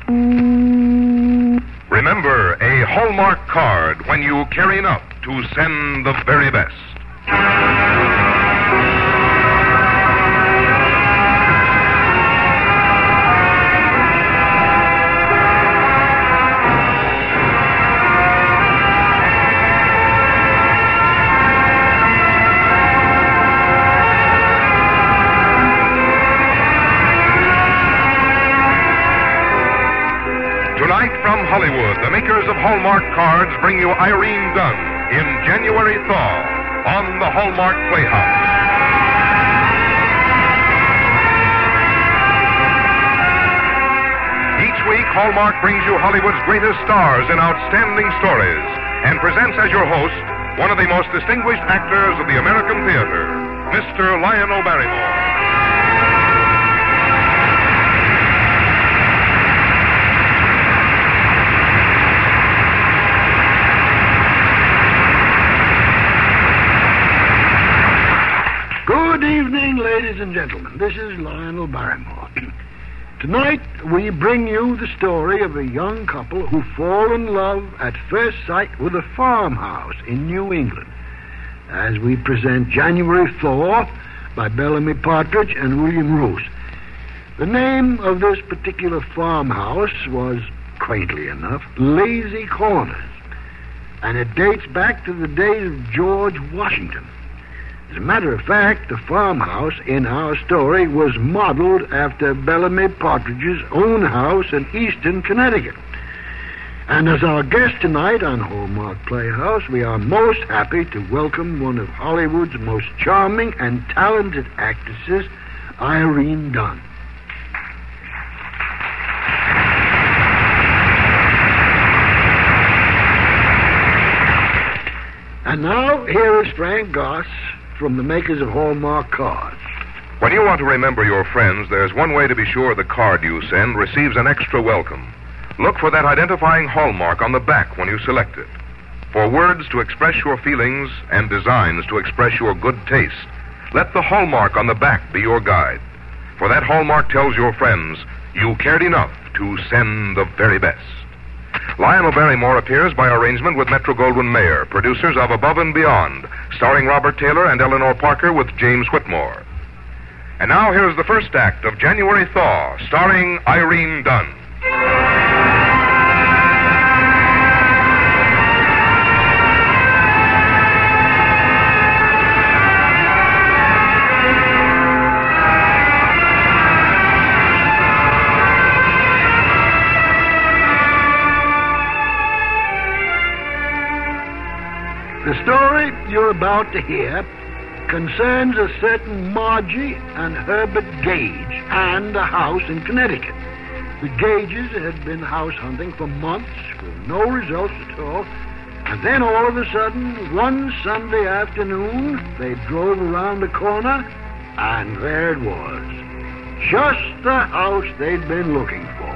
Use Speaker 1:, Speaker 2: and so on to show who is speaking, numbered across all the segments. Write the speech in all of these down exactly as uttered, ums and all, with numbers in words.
Speaker 1: Remember, a Hallmark card when you carry enough to send the very best. Tonight from Hollywood, the makers of Hallmark cards bring you Irene Dunn in January Thaw on the Hallmark Playhouse. Each week, Hallmark brings you Hollywood's greatest stars in outstanding stories and presents as your host one of the most distinguished actors of the American theater, Mister Lionel Barrymore.
Speaker 2: Good evening, ladies and gentlemen. This is Lionel Barrymore. Tonight, we bring you the story of a young couple who fall in love at first sight with a farmhouse in New England, as we present January Thaw by Bellamy Partridge and William Roose. The name of this particular farmhouse was, quaintly enough, Lazy Corners, and it dates back to the days of George Washington. As a matter of fact, the farmhouse in our story was modeled after Bellamy Partridge's own house in Easton, Connecticut. And as our guest tonight on Hallmark Playhouse, we are most happy to welcome one of Hollywood's most charming and talented actresses, Irene Dunn. And now, here is Frank Goss from the makers of Hallmark cards.
Speaker 1: When you want to remember your friends, there's one way to be sure the card you send receives an extra welcome. Look for that identifying hallmark on the back when you select it. For words to express your feelings and designs to express your good taste, let the hallmark on the back be your guide. For that hallmark tells your friends you cared enough to send the very best. Lionel Barrymore appears by arrangement with Metro-Goldwyn-Mayer, producers of Above and Beyond, starring Robert Taylor and Eleanor Parker with James Whitmore. And now here's the first act of January Thaw, starring Irene Dunn.
Speaker 2: The story you're about to hear concerns a certain Margie and Herbert Gage and a house in Connecticut. The Gages had been house hunting for months with no results at all, and then all of a sudden, one Sunday afternoon, they drove around the corner, and there it was. Just the house they'd been looking for.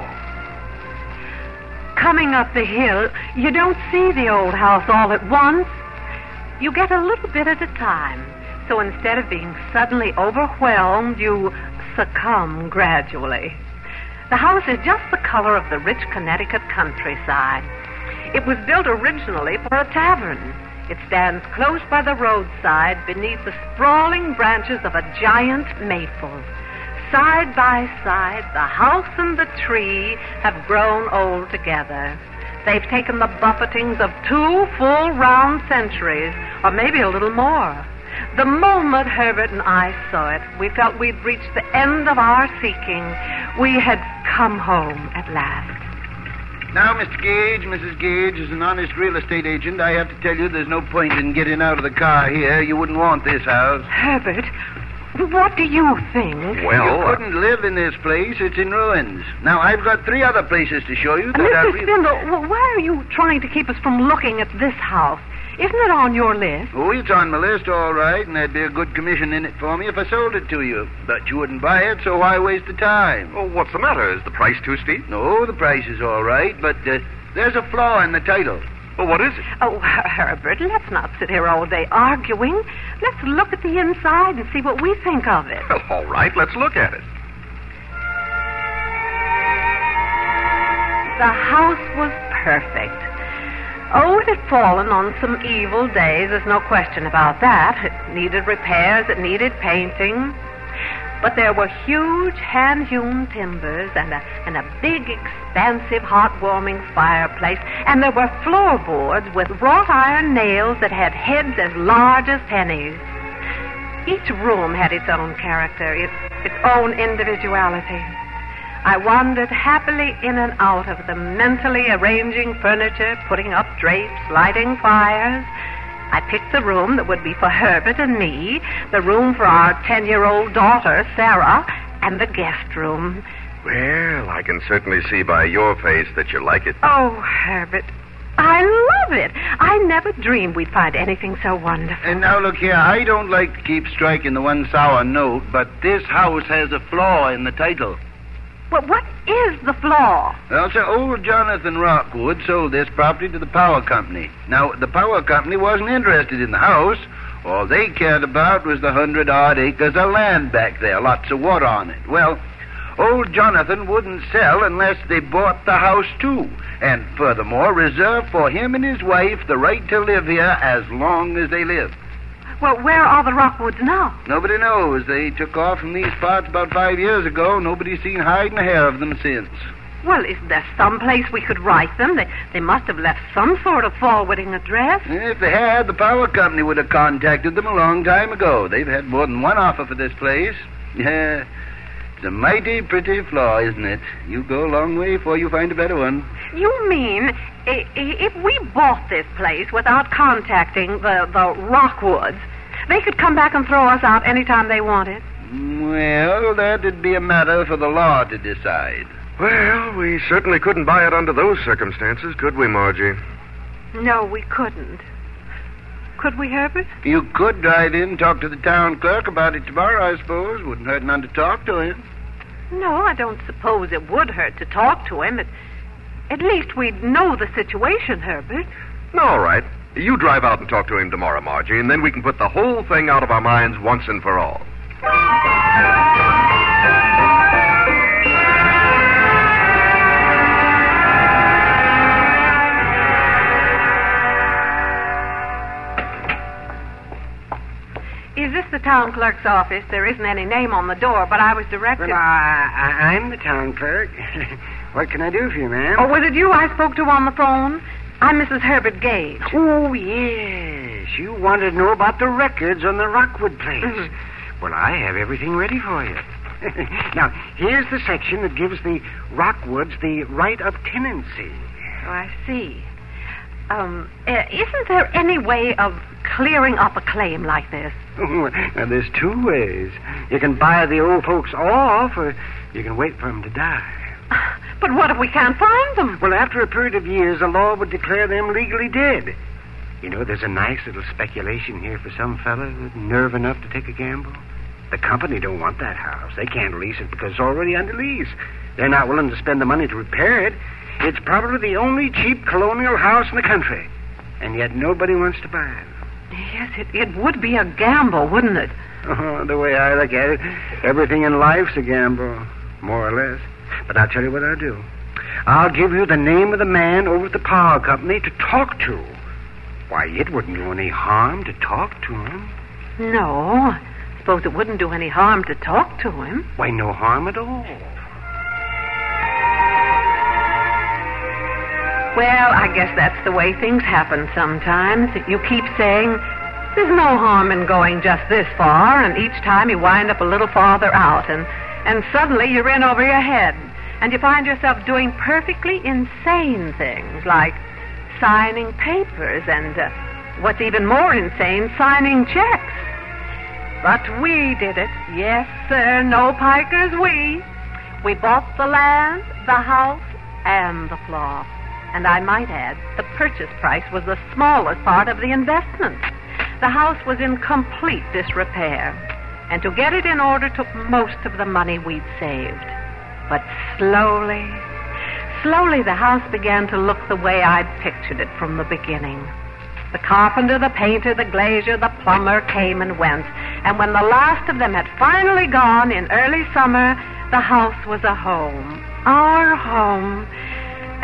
Speaker 3: Coming up the hill, you don't see the old house all at once. You get a little bit at a time. So instead of being suddenly overwhelmed, you succumb gradually. The house is just the color of the rich Connecticut countryside. It was built originally for a tavern. It stands close by the roadside beneath the sprawling branches of a giant maple. Side by side, the house and the tree have grown old together. They've taken the buffetings of two full round centuries, or maybe a little more. The moment Herbert and I saw it, we felt we'd reached the end of our seeking. We had come home at last.
Speaker 4: Now, Mister Gage, Missus Gage, as an honest real estate agent, I have to tell you there's no point in getting out of the car here. You wouldn't want this house.
Speaker 3: Herbert, what do you think?
Speaker 1: Well,
Speaker 4: you couldn't live in this place. It's in ruins. Now, I've got three other places to show you that are
Speaker 3: Mister
Speaker 4: real...
Speaker 3: Spindle, well, why are you trying to keep us from looking at this house? Isn't it on your list?
Speaker 4: Oh, it's on my list, all right, and there'd be a good commission in it for me if I sold it to you. But you wouldn't buy it, so why waste the time?
Speaker 1: Oh, what's the matter? Is the price too steep?
Speaker 4: No, the price is all right, but uh, there's a flaw in the title.
Speaker 1: Well, what is it?
Speaker 3: Oh, Herbert, let's not sit here all day arguing. Let's look at the inside and see what we think of it.
Speaker 1: Well, all right, let's look at it.
Speaker 3: The house was perfect. Oh, it had fallen on some evil days. There's no question about that. It needed repairs. It needed painting. But there were huge hand-hewn timbers and a, and a big, expansive, hot-warming fireplace. And there were floorboards with wrought iron nails that had heads as large as pennies. Each room had its own character, its, its own individuality. I wandered happily in and out of them, mentally arranging furniture, putting up drapes, lighting fires. I picked the room that would be for Herbert and me, the room for our ten-year-old daughter, Sarah, and the guest room.
Speaker 5: Well, I can certainly see by your face that you like it.
Speaker 3: Oh, Herbert, I love it. I never dreamed we'd find anything so wonderful.
Speaker 4: And now, look here, I don't like to keep striking the one sour note, but this house has a flaw in the title.
Speaker 3: Well, what is the flaw?
Speaker 4: Well, sir, old Jonathan Rockwood sold this property to the power company. Now, the power company wasn't interested in the house. All they cared about was the hundred-odd acres of land back there, lots of water on it. Well, old Jonathan wouldn't sell unless they bought the house, too. And furthermore, reserved for him and his wife the right to live here as long as they lived.
Speaker 3: Well, where are the Rockwoods now?
Speaker 4: Nobody knows. They took off from these parts about five years ago. Nobody's seen hide and hair of them since.
Speaker 3: Well, isn't there some place we could write them? They, they must have left some sort of forwarding address.
Speaker 4: If they had, the power company would have contacted them a long time ago. They've had more than one offer for this place. Yeah, it's a mighty pretty flaw, isn't it? You go a long way before you find a better one.
Speaker 3: You mean i- i- if we bought this place without contacting the, the Rockwoods, they could come back and throw us out any time they wanted?
Speaker 4: Well, that'd be a matter for the law to decide.
Speaker 5: Well, we certainly couldn't buy it under those circumstances, could we, Margie?
Speaker 3: No, we couldn't. Could we, Herbert?
Speaker 4: You could drive in and talk to the town clerk about it tomorrow, I suppose. Wouldn't hurt none to talk to him.
Speaker 3: No, I don't suppose it would hurt to talk to him. At, at least we'd know the situation, Herbert.
Speaker 5: All right. You drive out and talk to him tomorrow, Margie, and then we can put the whole thing out of our minds once and for all.
Speaker 3: Is this the town clerk's office? There isn't any name on the door, but I was directed...
Speaker 6: Well, I, I, I'm the town clerk. What can I do for you, ma'am?
Speaker 3: Oh, was it you I spoke to on the phone? I'm Missus Herbert Gage.
Speaker 6: Oh, yes. You wanted to know about the records on the Rockwood place.
Speaker 3: Mm-hmm.
Speaker 6: Well, I have everything ready for you. Now, here's the section that gives the Rockwoods the right of tenancy.
Speaker 3: Oh, I see. Um, uh, isn't there any way of clearing up a claim like this?
Speaker 6: Now, there's two ways. You can buy the old folks off, or you can wait for them to die.
Speaker 3: But what if we can't find them?
Speaker 6: Well, after a period of years, the law would declare them legally dead. You know, there's a nice little speculation here for some fella with nerve enough to take a gamble. The company don't want that house. They can't lease it because it's already under lease. They're not willing to spend the money to repair it. It's probably the only cheap colonial house in the country. And yet nobody wants to buy it.
Speaker 3: Yes, it, it would be a gamble, wouldn't it?
Speaker 6: Oh, the way I look at it, everything in life's a gamble, more or less. But I'll tell you what I'll do. I'll give you the name of the man over at the power company to talk to. Why, it wouldn't do any harm to talk to him.
Speaker 3: No. I suppose it wouldn't do any harm to talk to him.
Speaker 6: Why, no harm at all.
Speaker 3: Well, I guess that's the way things happen sometimes. You keep saying, there's no harm in going just this far, and each time you wind up a little farther out, and, and suddenly you're in over your head, and you find yourself doing perfectly insane things, like signing papers, and uh, what's even more insane, signing checks. But we did it. Yes, sir, no pikers, we. We bought the land, the house, and the floor. And I might add, the purchase price was the smallest part of the investment. The house was in complete disrepair, and to get it in order took most of the money we'd saved. But slowly, slowly the house began to look the way I'd pictured it from the beginning. The carpenter, the painter, the glazier, the plumber came and went, and when the last of them had finally gone in early summer, the house was a home, our home.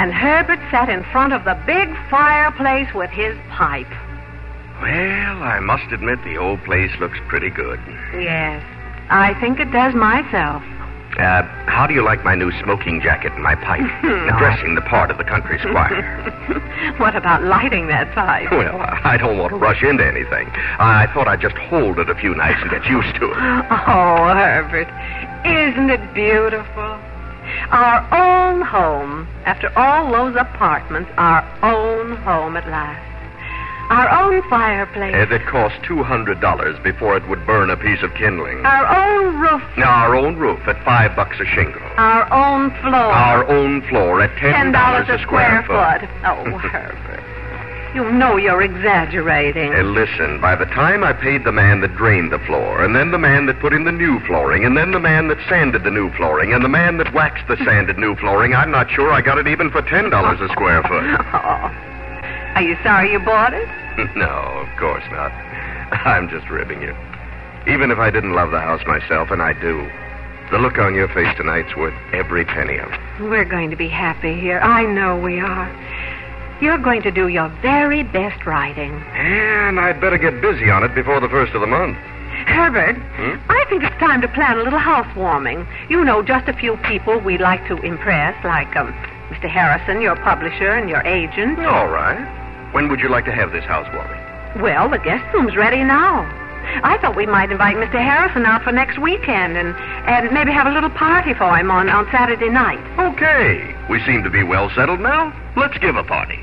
Speaker 3: and Herbert sat in front of the big fireplace with his pipe.
Speaker 5: Well, I must admit the old place looks pretty good.
Speaker 3: Yes, I think it does myself.
Speaker 5: Uh, how do you like my new smoking jacket and my pipe? Dressing the part of the country squire.
Speaker 3: What about lighting that pipe?
Speaker 5: Well, I don't want to rush into anything. I thought I'd just hold it a few nights and get used to it.
Speaker 3: Oh, Herbert, isn't it beautiful? Our own home. After all those apartments, our own home at last. Our own fireplace.
Speaker 5: Uh, that cost two hundred dollars before it would burn a piece of kindling.
Speaker 3: Our own roof.
Speaker 5: Our own roof at five bucks a shingle.
Speaker 3: Our own floor.
Speaker 5: Our own floor at ten dollars
Speaker 3: a square foot. Oh, Herbert. You know you're exaggerating.
Speaker 5: Uh, listen, by the time I paid the man that drained the floor, and then the man that put in the new flooring, and then the man that sanded the new flooring, and the man that waxed the sanded new flooring, I'm not sure I got it even for ten dollars a square foot.
Speaker 3: Oh. Are you sorry you bought it?
Speaker 5: No, of course not. I'm just ribbing you. Even if I didn't love the house myself, and I do, the look on your face tonight's worth every penny of it.
Speaker 3: We're going to be happy here. I know we are. You're going to do your very best writing.
Speaker 5: And I'd better get busy on it before the first of the month.
Speaker 3: Herbert,
Speaker 5: Hmm?
Speaker 3: I think it's time to plan a little housewarming. You know, just a few people we'd like to impress, like um, Mister Harrison, your publisher, and your agent.
Speaker 5: All right. When would you like to have this housewarming?
Speaker 3: Well, the guest room's ready now. I thought we might invite Mister Harrison out for next weekend and, and maybe have a little party for him on, on Saturday night.
Speaker 5: Okay. We seem to be well settled now. Let's give a party.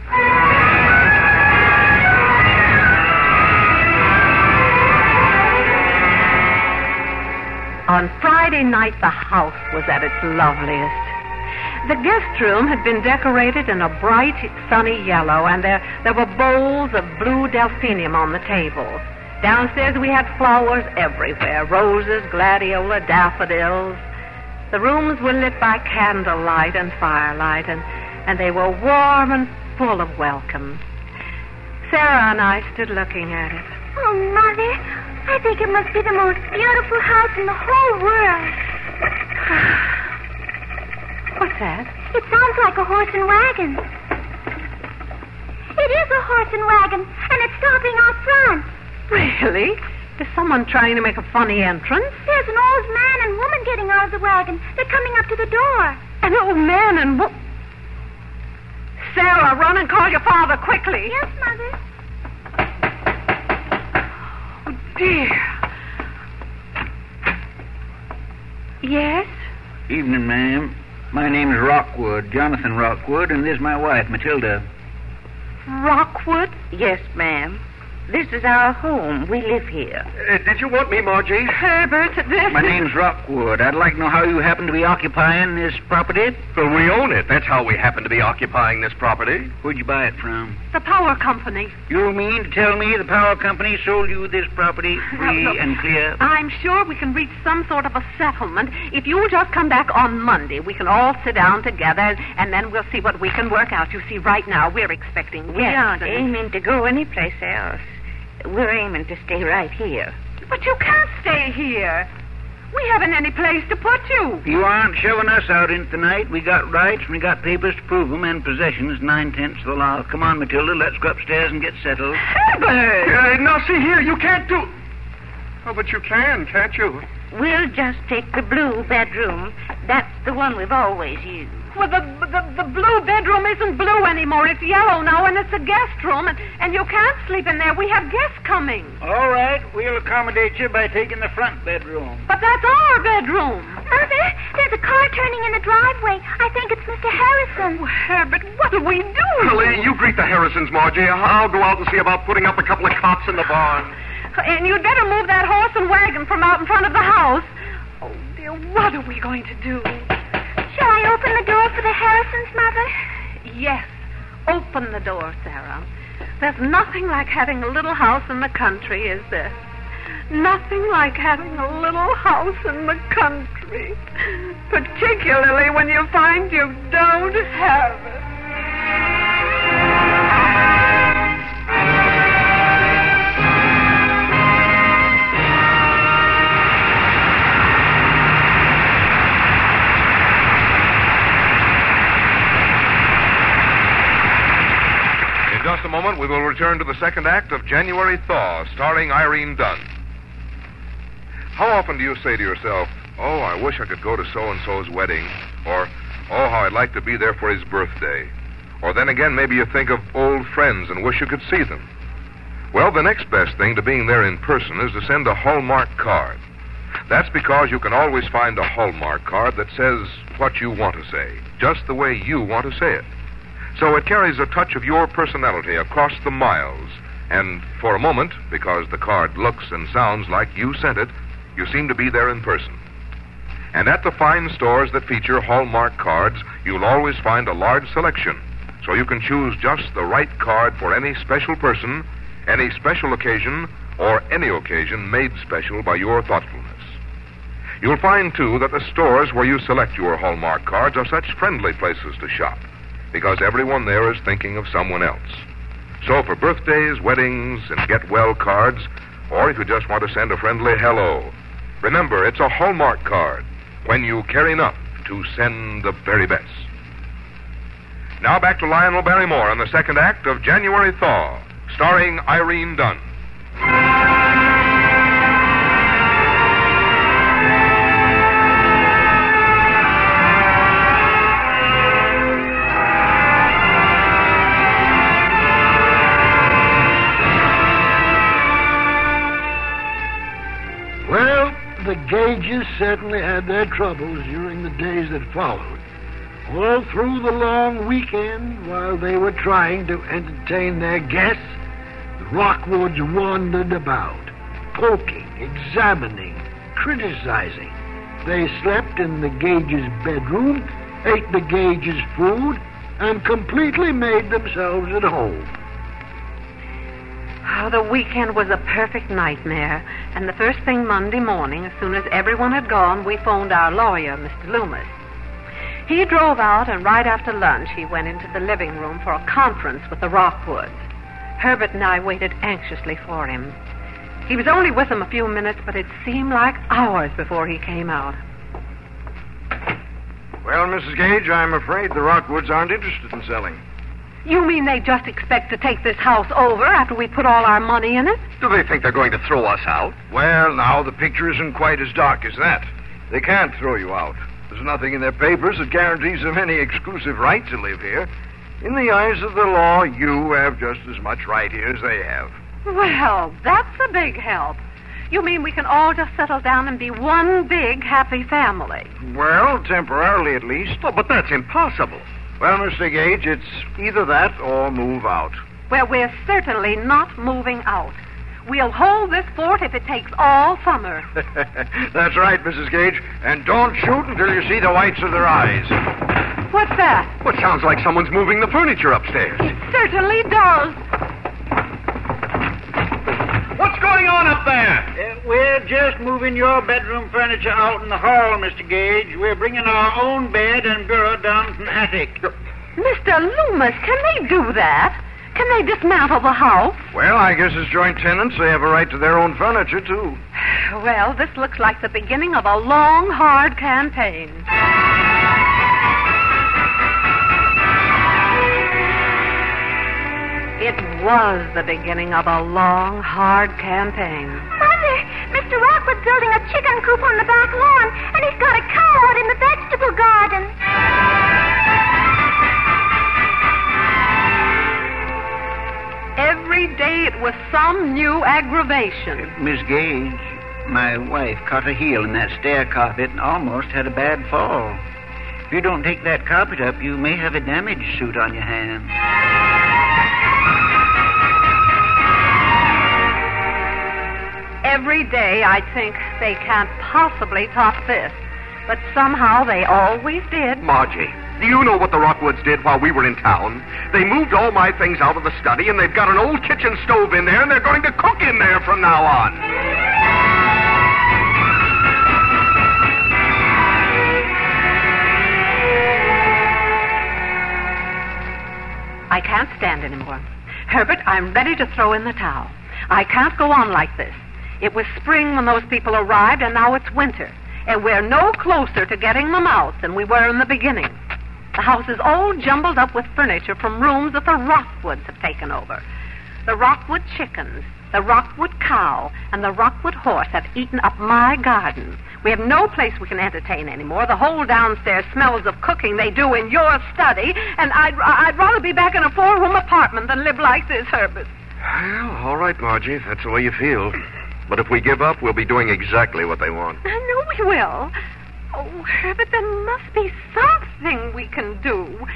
Speaker 3: On Friday night, the house was at its loveliest. The guest room had been decorated in a bright, sunny yellow, and there, there were bowls of blue delphinium on the table. Downstairs, we had flowers everywhere, roses, gladiola, daffodils. The rooms were lit by candlelight and firelight, and, and they were warm and full of welcome. Sarah and I stood looking at it.
Speaker 7: Oh, Mother, I think it must be the most beautiful house in the whole world.
Speaker 3: What's that?
Speaker 7: It sounds like a horse and wagon. It is a horse and wagon, and it's stopping out front.
Speaker 3: Really? Is someone trying to make a funny entrance?
Speaker 7: There's an old man and woman getting out of the wagon. They're coming up to the door.
Speaker 3: An old man and wo- Sarah, run and call your father quickly.
Speaker 7: Yes, Mother.
Speaker 3: Oh, dear. Yes?
Speaker 4: Evening, ma'am. My name's Rockwood, Jonathan Rockwood, and this is my wife, Matilda.
Speaker 3: Rockwood?
Speaker 8: Yes, ma'am. This is our home. We live here.
Speaker 5: Uh, did you want me, Margie?
Speaker 3: Herbert, this
Speaker 4: My
Speaker 3: is...
Speaker 4: name's Rockwood. I'd like to know how you happen to be occupying this property.
Speaker 5: Well, we own it. That's how we happen to be occupying this property.
Speaker 4: Where'd you buy it from?
Speaker 3: the power company.
Speaker 4: You mean to tell me the power company sold you this property free
Speaker 3: Now, look,
Speaker 4: and clear?
Speaker 3: I'm sure we can reach some sort of a settlement. If you'll just come back on Monday, we can all sit down together, and then we'll see what we can work out. You see, right now, we're expecting
Speaker 8: We aren't
Speaker 3: guests.
Speaker 8: aiming to go anyplace else. We're aiming to stay right here.
Speaker 3: But you can't stay here. We haven't any place to put you.
Speaker 4: You aren't shoving us out into the night. We got rights and we got papers to prove them, and possessions nine-tenths of the law. Come on, Matilda, let's go upstairs and get settled.
Speaker 3: Herbert!
Speaker 5: Uh, now, see here, you can't do... Oh, but you can, can't you?
Speaker 8: We'll just take the blue bedroom. That's the one we've always used.
Speaker 3: Well, the, the the blue bedroom isn't blue anymore. It's yellow now, and it's a guest room, and, and you can't sleep in there. We have guests coming.
Speaker 4: All right, we'll accommodate you by taking the front bedroom.
Speaker 3: But that's our bedroom.
Speaker 7: Mother, there's a car turning in the driveway. I think it's Mister Harrison.
Speaker 3: Oh, Herbert, what do we do?
Speaker 5: Well, uh, you greet the Harrisons, Margie. I'll go out and see about putting up a couple of cots in the barn.
Speaker 3: And you'd better move that horse and wagon from out in front of the house. Oh, dear, what are we going to do?
Speaker 7: Shall I open the door for the Harrisons, Mother?
Speaker 3: Yes, open the door, Sarah. There's nothing like having a little house in the country, is there? Nothing like having a little house in the country. Particularly when you find you don't have it.
Speaker 1: just a moment, we will return to the second act of January Thaw, starring Irene Dunn. How often do you say to yourself, oh, I wish I could go to so-and-so's wedding, or, oh, how I'd like to be there for his birthday? Or then again, maybe you think of old friends and wish you could see them. Well, the next best thing to being there in person is to send a Hallmark card. That's because you can always find a Hallmark card that says what you want to say, just the way you want to say it. So it carries a touch of your personality across the miles. And for a moment, because the card looks and sounds like you sent it, you seem to be there in person. And at the fine stores that feature Hallmark cards, you'll always find a large selection, so you can choose just the right card for any special person, any special occasion, or any occasion made special by your thoughtfulness. You'll find, too, that the stores where you select your Hallmark cards are such friendly places to shop, because everyone there is thinking of someone else. So for birthdays, weddings, and get-well cards, or if you just want to send a friendly hello, remember, it's a Hallmark card when you care enough to send the very best. Now back to Lionel Barrymore in the second act of January Thaw, starring Irene Dunn.
Speaker 2: The Gages certainly had their troubles during the days that followed. All through the long weekend, while they were trying to entertain their guests, the Rockwoods wandered about, poking, examining, criticizing. They slept in the Gages' bedroom, ate the Gages' food, and completely made themselves at home.
Speaker 3: Oh, the weekend was a perfect nightmare. And the first thing Monday morning, as soon as everyone had gone, we phoned our lawyer, Mister Loomis. He drove out, and right after lunch, he went into the living room for a conference with the Rockwoods. Herbert and I waited anxiously for him. He was only with them a few minutes, but it seemed like hours before he came out.
Speaker 9: Well, Missus Gage, I'm afraid the Rockwoods aren't interested in selling.
Speaker 3: You mean they just expect to take this house over after we put all our money in it?
Speaker 5: Do they think they're going to throw us out?
Speaker 9: Well, now, the picture isn't quite as dark as that. They can't throw you out. There's nothing in their papers that guarantees them any exclusive right to live here. In the eyes of the law, you have just as much right here as they have.
Speaker 3: Well, that's a big help. You mean we can all just settle down and be one big happy family?
Speaker 9: Well, temporarily at least.
Speaker 5: Oh, but that's impossible.
Speaker 9: Well, Mister Gage, it's either that or move out.
Speaker 3: Well, we're certainly not moving out. We'll hold this fort if it takes all summer.
Speaker 9: That's right, Missus Gage. And don't shoot until you see the whites of their eyes.
Speaker 3: What's that?
Speaker 5: What sounds like someone's moving the furniture upstairs.
Speaker 3: It certainly does.
Speaker 4: What's going on up there?
Speaker 10: Uh, we're just moving your bedroom furniture out in the hall, Mister Gage. We're bringing our own bed and bureau down from the attic.
Speaker 3: Mister Loomis, can they do that? Can they dismantle the house?
Speaker 9: Well, I guess as joint tenants, they have a right to their own furniture, too.
Speaker 3: Well, this looks like the beginning of a long, hard campaign. It was the beginning of a long, hard campaign.
Speaker 7: Mother, Mister Rockwood's building a chicken coop on the back lawn, and he's got a cow out in the vegetable garden.
Speaker 3: Every day it was some new aggravation.
Speaker 4: Miss Gage, my wife caught a heel in that stair carpet and almost had a bad fall. If you don't take that carpet up, you may have a damage suit on your hands.
Speaker 3: Every day I think they can't possibly top this. But somehow they always did.
Speaker 5: Margie, do you know what the Rockwoods did while we were in town? They moved all my things out of the study, and they've got an old kitchen stove in there, and they're going to cook in there from now on.
Speaker 3: I can't stand anymore. Herbert, I'm ready to throw in the towel. I can't go on like this. It was spring when those people arrived, and now it's winter. And we're no closer to getting them out than we were in the beginning. The house is all jumbled up with furniture from rooms that the Rockwoods have taken over. The Rockwood chickens, the Rockwood cow, and the Rockwood horse have eaten up my garden. We have no place we can entertain anymore. The whole downstairs smells of cooking they do in your study, and I'd, I'd rather be back in a four-room apartment than live like this, Herbert.
Speaker 5: Well, all right, Margie, if that's the way you feel. But if we give up, we'll be doing exactly what they want.
Speaker 3: I know we will. Oh, Herbert, there must be something we can do.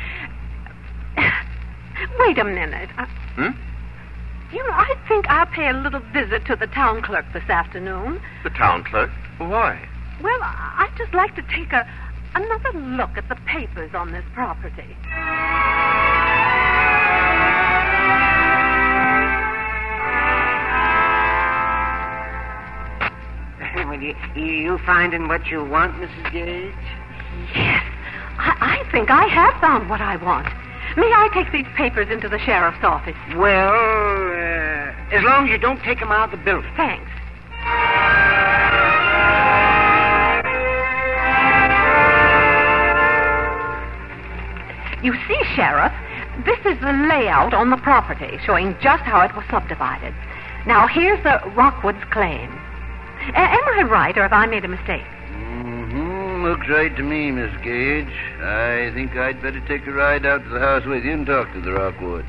Speaker 3: Wait a minute. Uh,
Speaker 5: Hmm?
Speaker 3: You know, I think I'll pay a little visit to the town clerk this afternoon.
Speaker 5: The town clerk? Why?
Speaker 3: Well, I'd just like to take a another look at the papers on this property.
Speaker 6: Well, you, you finding what you want, Missus Gage?
Speaker 3: Yes. I, I think I have found what I want. May I take these papers into the sheriff's office?
Speaker 6: Well, uh, as long as you don't take them out of the building.
Speaker 3: Thanks. You see, Sheriff, this is the layout on the property, showing just how it was subdivided. Now, here's the Rockwood's claim. A- am I right, or have I made a mistake?
Speaker 4: Mm-hmm. Looks right to me, Miss Gage. I think I'd better take a ride out to the house with you and talk to the Rockwoods.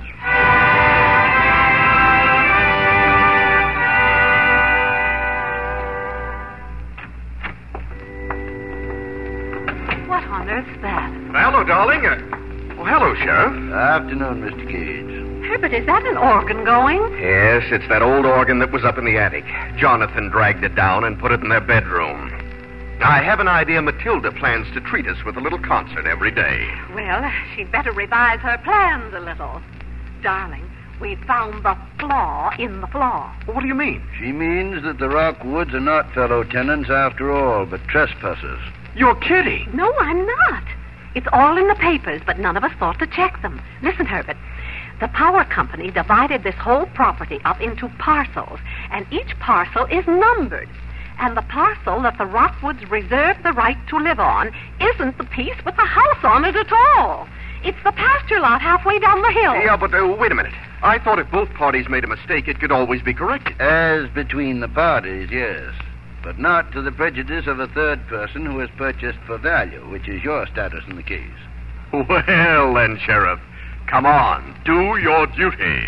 Speaker 3: What on earth's that?
Speaker 5: Hello, darling. Uh, well, hello, Sheriff.
Speaker 4: Afternoon, Mister Gage.
Speaker 3: Herbert, is that an organ going?
Speaker 5: Yes, it's that old organ that was up in the attic. Jonathan dragged it down and put it in their bedroom. I have an idea Matilda plans to treat us with a little concert every day.
Speaker 3: Well, she'd better revise her plans a little. Darling, we found the flaw in the flaw.
Speaker 5: What do you mean?
Speaker 4: She means that the Rockwoods are not fellow tenants after all, but trespassers.
Speaker 5: You're kidding.
Speaker 3: No, I'm not. It's all in the papers, but none of us thought to check them. Listen, Herbert. The power company divided this whole property up into parcels, and each parcel is numbered. And the parcel that the Rockwoods reserved the right to live on isn't the piece with the house on it at all. It's the pasture lot halfway down the hill.
Speaker 5: Yeah, but uh, wait a minute. I thought if both parties made a mistake, it could always be corrected.
Speaker 4: As between the parties, yes. But not to the prejudice of a third person who has purchased for value, which is your status in the case.
Speaker 5: Well, then, Sheriff, come on. Do your duty.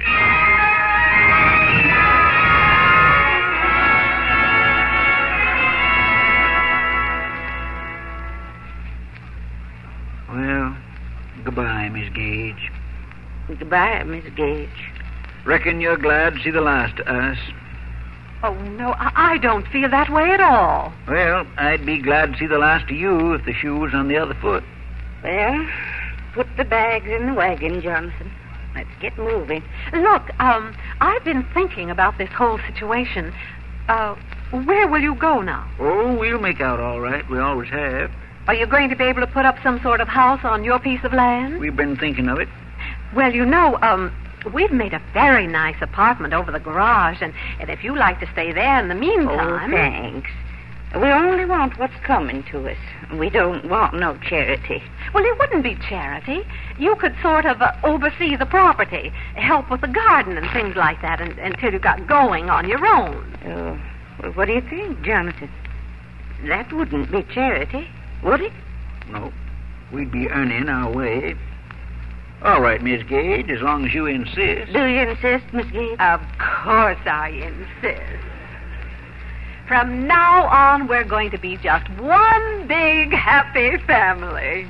Speaker 10: Well, goodbye, Miss Gage.
Speaker 8: Goodbye, Miss Gage.
Speaker 10: Reckon you're glad to see the last of us.
Speaker 3: Oh, no, I, I don't feel that way at all.
Speaker 10: Well, I'd be glad to see the last of you if the shoe was on the other foot.
Speaker 8: Well, put the bags in the wagon, Jonathan. Let's get moving.
Speaker 3: Look, um, I've been thinking about this whole situation. Uh, where will you go now?
Speaker 10: Oh, we'll make out all right. We always have.
Speaker 3: Are you going to be able to put up some sort of house on your piece of land?
Speaker 10: We've been thinking of it.
Speaker 3: Well, you know, um, we've made a very nice apartment over the garage, and, and if you like to stay there in the meantime...
Speaker 8: Oh, thanks. We only want what's coming to us. We don't want no charity.
Speaker 3: Well, it wouldn't be charity. You could sort of uh, oversee the property, help with the garden and things like that un- until you got going on your own.
Speaker 8: Oh, well, what do you think, Jonathan? That wouldn't be charity, would it?
Speaker 10: No. We'd be earning our way. All right, Miss Gage, as long as you insist.
Speaker 8: Do you insist, Miss Gage?
Speaker 3: Of course I insist. From now on, we're going to be just one big happy family.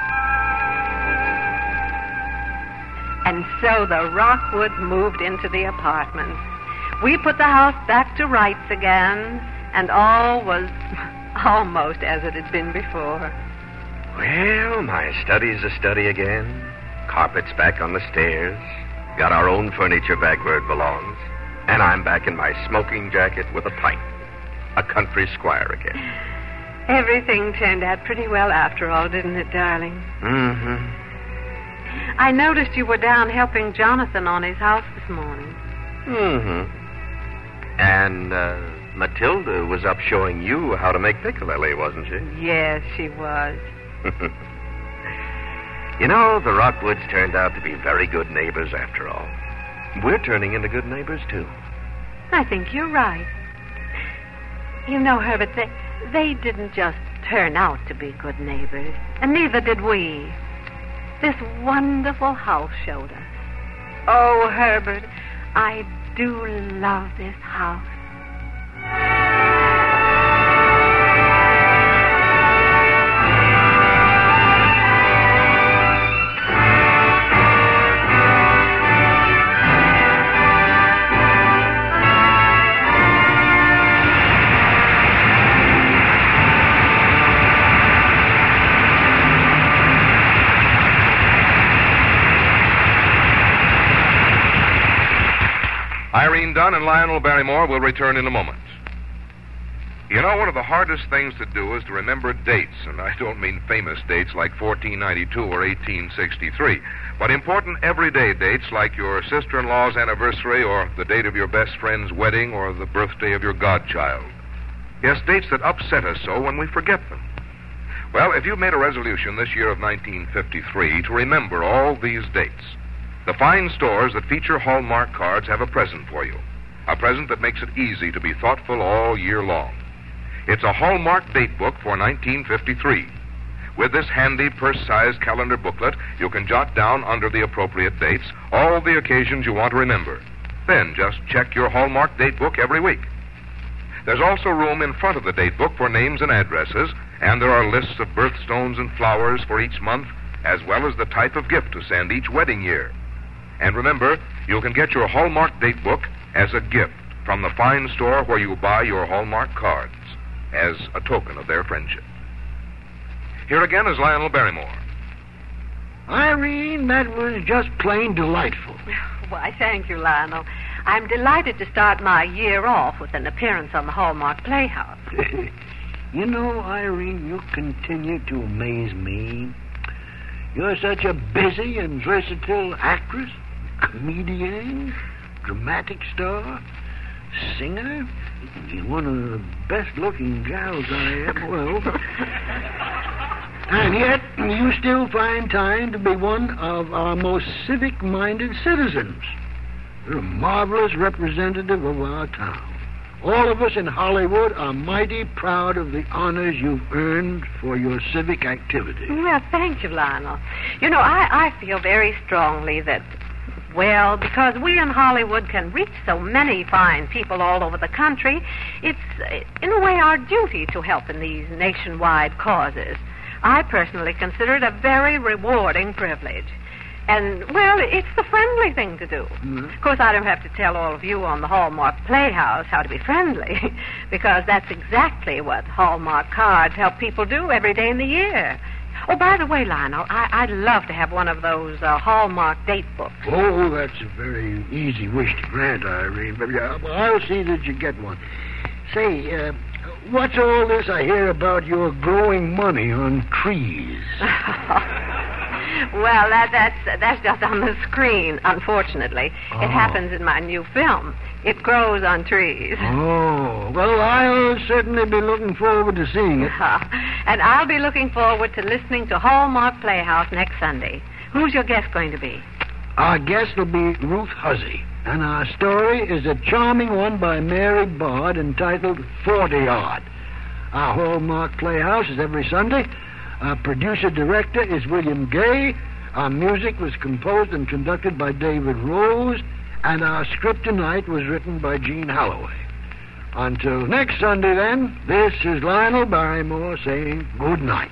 Speaker 3: And so the Rockwoods moved into the apartment. We put the house back to rights again, and all was almost as it had been before.
Speaker 5: Well, my study's a study again. Carpet's back on the stairs. Got our own furniture back where it belongs. And I'm back in my smoking jacket with a pipe. A country squire again.
Speaker 3: Everything turned out pretty well after all, didn't it, darling?
Speaker 5: Mm-hmm.
Speaker 3: I noticed you were down helping Jonathan on his house this morning.
Speaker 5: Mm-hmm. And, uh, Matilda was up showing you how to make piccalilli, wasn't she?
Speaker 3: Yes, she was.
Speaker 5: You know, the Rockwoods turned out to be very good neighbors after all. We're turning into good neighbors, too.
Speaker 3: I think you're right. You know, Herbert, they, they didn't just turn out to be good neighbors, and neither did we. This wonderful house showed us. Oh, Herbert, I do love this house.
Speaker 1: Irene Dunn and Lionel Barrymore will return in a moment. You know, one of the hardest things to do is to remember dates, and I don't mean famous dates like fourteen ninety-two or eighteen sixty-three, but important everyday dates like your sister-in-law's anniversary or the date of your best friend's wedding or the birthday of your godchild. Yes, dates that upset us so when we forget them. Well, if you've made a resolution this year of nineteen fifty-three to remember all these dates, the fine stores that feature Hallmark cards have a present for you. A present that makes it easy to be thoughtful all year long. It's a Hallmark date book for nineteen fifty-three. With this handy purse-sized calendar booklet, you can jot down under the appropriate dates all the occasions you want to remember. Then just check your Hallmark date book every week. There's also room in front of the date book for names and addresses, and there are lists of birthstones and flowers for each month, as well as the type of gift to send each wedding year. And remember, you can get your Hallmark date book as a gift from the fine store where you buy your Hallmark cards, as a token of their friendship. Here again is Lionel Barrymore.
Speaker 2: Irene, that was just plain delightful.
Speaker 3: Why, thank you, Lionel. I'm delighted to start my year off with an appearance on the Hallmark Playhouse.
Speaker 2: You know, Irene, you continue to amaze me. You're such a busy and versatile actress, comedian, dramatic star, singer. You're one of the best-looking gals I ever will. And yet, you still find time to be one of our most civic-minded citizens. You're a marvelous representative of our town. All of us in Hollywood are mighty proud of the honors you've earned for your civic activity.
Speaker 3: Well, thank you, Lionel. You know, I, I feel very strongly that, well, because we in Hollywood can reach so many fine people all over the country, it's, in a way, our duty to help in these nationwide causes. I personally consider it a very rewarding privilege. And, well, it's the friendly thing to do. Mm-hmm. Of course, I don't have to tell all of you on the Hallmark Playhouse how to be friendly, because that's exactly what Hallmark cards help people do every day in the year. Oh, by the way, Lionel, I, I'd love to have one of those uh, Hallmark date books.
Speaker 2: Oh, that's a very easy wish to grant, Irene. But uh, I'll see that you get one. Say, uh, what's all this I hear about your growing money on trees?
Speaker 3: Well, that, that's that's just on the screen, unfortunately.
Speaker 2: Oh.
Speaker 3: It happens in my new film. It grows on trees.
Speaker 2: Oh, well, I'll certainly be looking forward to seeing it.
Speaker 3: Uh, and I'll be looking forward to listening to Hallmark Playhouse next Sunday. Who's your guest going to be?
Speaker 2: Our guest will be Ruth Hussey, and our story is a charming one by Mary Bard entitled forty-odd. Our Hallmark Playhouse is every Sunday. Our producer-director is William Gay. Our music was composed and conducted by David Rose. And our script tonight was written by Gene Holloway. Until next Sunday, then, this is Lionel Barrymore saying good night.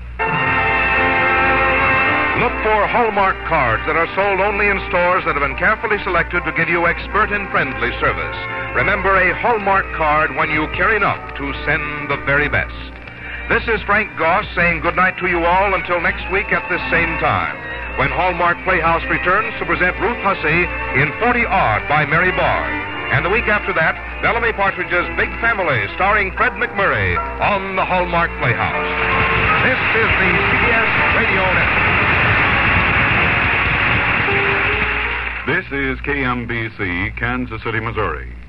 Speaker 1: Look for Hallmark cards that are sold only in stores that have been carefully selected to give you expert and friendly service. Remember, a Hallmark card when you care enough to send the very best. This is Frank Goss saying goodnight to you all until next week at this same time, when Hallmark Playhouse returns to present Ruth Hussey in forty-odd by Mary Bard. And the week after that, Bellamy Partridge's Big Family, starring Fred McMurray, on the Hallmark Playhouse. This is the C B S Radio Network.
Speaker 11: This is K M B C, Kansas City, Missouri.